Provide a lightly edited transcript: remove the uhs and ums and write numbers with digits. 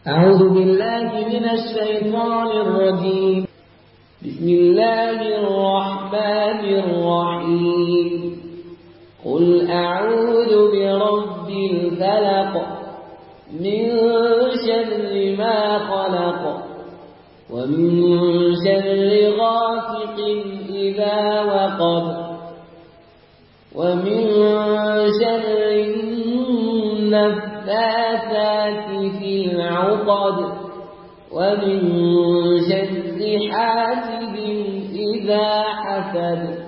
أعوذ بالله من الشيطان الرجيم. بسم الله الرحمن الرحيم. قل أعوذ برب الفلق من شر ما خلق ومن شر غاسق إذا وقب ومن شر النفاثات في العقد ومن شر حاسد إذا حسد.